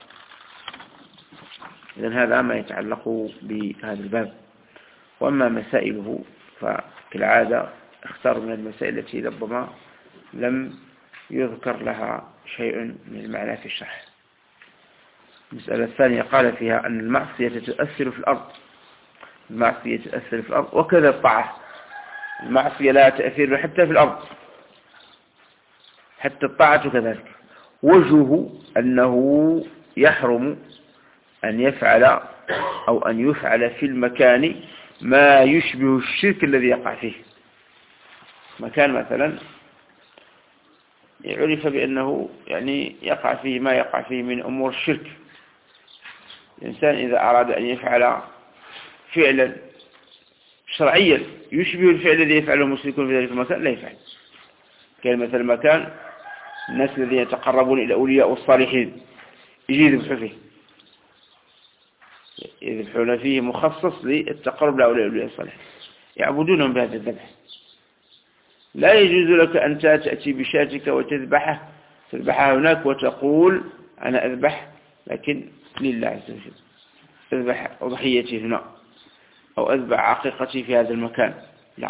إذن هذا ما يتعلق بهذا الباب. وأما مسائله فكالعادة اختار من المسائل التي ربما لم يذكر لها شيء من المعنى في الشرح. المسألة الثانية قال فيها أن المعصية تؤثر في الأرض، المعصية تؤثر في الأرض، وكذا الطاعة، المعصية لا تأثير حتى في الأرض، حتى الطاعة كذلك. وجهه أنه يحرم أن يفعل أو أن يفعل في المكان ما يشبه الشرك الذي يقع فيه. مكان مثلا يعرف بأنه يعني يقع فيه ما يقع فيه من أمور الشرك، الإنسان إذا أراد أن يفعل فعلا شرعيا يشبه الفعل الذي يفعله المشركون في ذلك المكان لا يفعل. كان مثلا مكان الناس الذين يتقربون إلى أولياء والصالحين يجي يذبحوا فيه، يذبحون فيه مخصص للتقرب لأولياء الصالحين، يعبدونهم بهذا الذبح. لا يجوز لك أن تأتي بشاتك وتذبحها هناك وتقول أنا أذبح لكن لله عز وجل، أذبح أضحيتي هنا أو أذبح عقيقتي في هذا المكان، لا.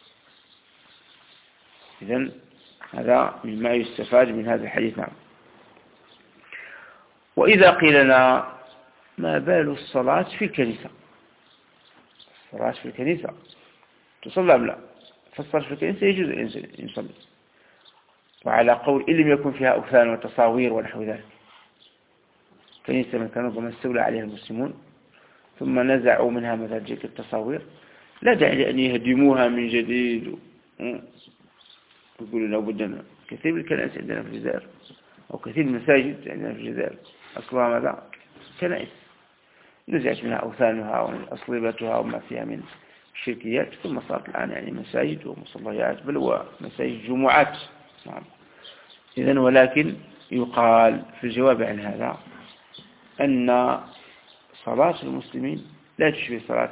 إذن هذا مما يستفاد من هذا الحديث. نعم. وإذا قيل لنا ما بال الصلاة في الكنيسة، الصلاة في الكنيسة تصلى أم لا؟ فالصلاة في الكنيسة يجوز الإنسان يصلي، وعلى قول إن لم يكن فيها أوثان وتصاوير ونحو ذلك. كنيسة من كان ربما استولى عليها المسلمون ثم نزعوا منها مثل تلك التصاوير، لا داعي لأن يهدموها من جديد يقولوا لابد. كثير من الكنائس عندنا في الجزائر أو كثير من المساجد عندنا في الجزائر أصلها ماذا؟ كنائس نزعت منها أوثانها وأصلبتها وما فيها من الشركيات، ثم صارت الآن يعني مساجد ومصليات، بل ومساجد جمعات. نعم. إذن ولكن يقال في الجواب عن هذا أن صلاة المسلمين لا تشبه صلاة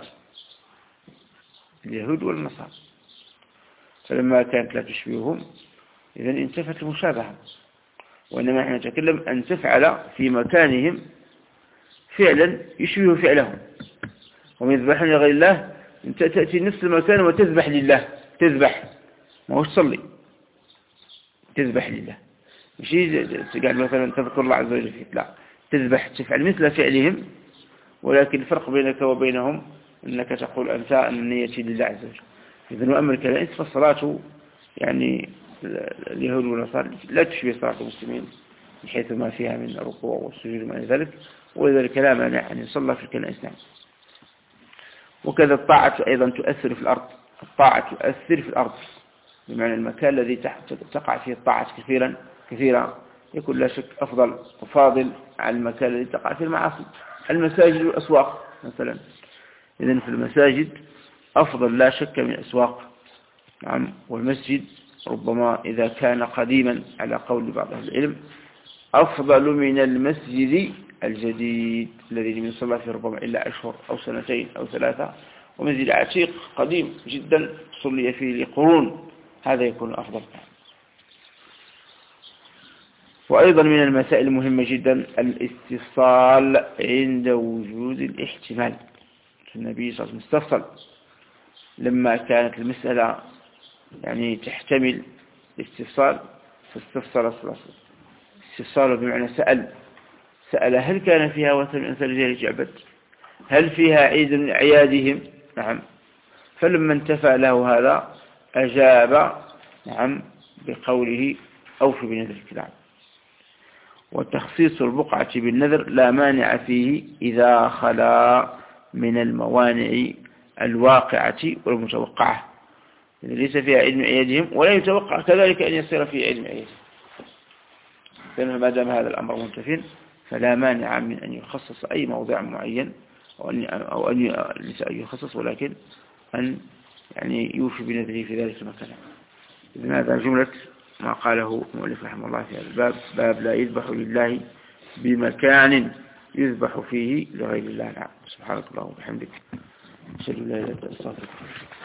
اليهود والنصارى، فلما كانت لا تشبههم إذن انتفت المشابهة، وإنما نحن نتكلم أن تفعل في مكانهم فعلا يشبه فعلهم. ومن يذبحون لغير الله أنت تأتي نفس المكان وتذبح لله، تذبح ما هوش تصلي، تذبح لله، مش قاعد مثلا تذكر الله عز وجل فيك، لا، تذبح تفعل مثل فعلهم، ولكن الفرق بينك وبينهم أنك تقول أنت أن نيتي لله عز وجل. إذن وأما الكنائس فالصلاة يعني اليهود والنصارى لا تشبه صلاة المسلمين بحيث ما فيها من الركوع والسجود وما إلى ذلك، ولذلك لا مانع أن يصلى في كل الإسلام. وكذا الطاعة أيضا تؤثر في الأرض، الطاعة تؤثر في الأرض، بمعنى المكان الذي تقع فيه الطاعة كثيرا يكون لا شك أفضل وفاضل على المكان الذي تقع فيه المعاصي. المساجد والأسواق مثلا، إذن في المساجد أفضل لا شك من الأسواق. نعم. والمسجد ربما إذا كان قديما على قول بعض أهل العلم أفضل من المسجد الجديد الذي لم يصلى فيه ربما إلا أشهر أو سنتين أو ثلاثة، ومسجد عتيق قديم جدا صلي فيه لقرون، هذا يكون أفضل. وأيضا من المسائل المهمة جدا الاستفصال عند وجود الاحتمال. النبي صلى الله عليه وسلم استفصل لما كانت المسألة يعني تحتمل الاستفصال، فاستفصل صلى الله عليه وسلم. استفصال بمعنى سأل هل كان فيها وثن من أمثال الرجال يعبد، هل فيها عيد من أعيادهم. نعم. فلما انتفى له هذا أجاب نعم بقوله أوفي بنذرك. نعم. وتخصيص البقعة بالنذر لا مانع فيه إذا خلا من الموانع الواقعة والمتوقعة، ليس فيها عيد من أعيادهم ولا يتوقع كذلك أن يصير فيه عيد من أعيادهم، لأنه ما دام هذا الأمر منتفٍ فلا مانع من أن يخصص أي موضع معين، أو أن ليس أن يخصص ولكن أن يعني يوفي بنذره في ذلك المكان. إذن هذا جملة ما قاله المؤلف رحمه الله في هذا الباب، باب لا يذبح لله بمكان يذبح فيه لغير الله. نعم. سبحانك اللهم وبحمدك، أشهد أن لا إله إلا أنت أستغفرك.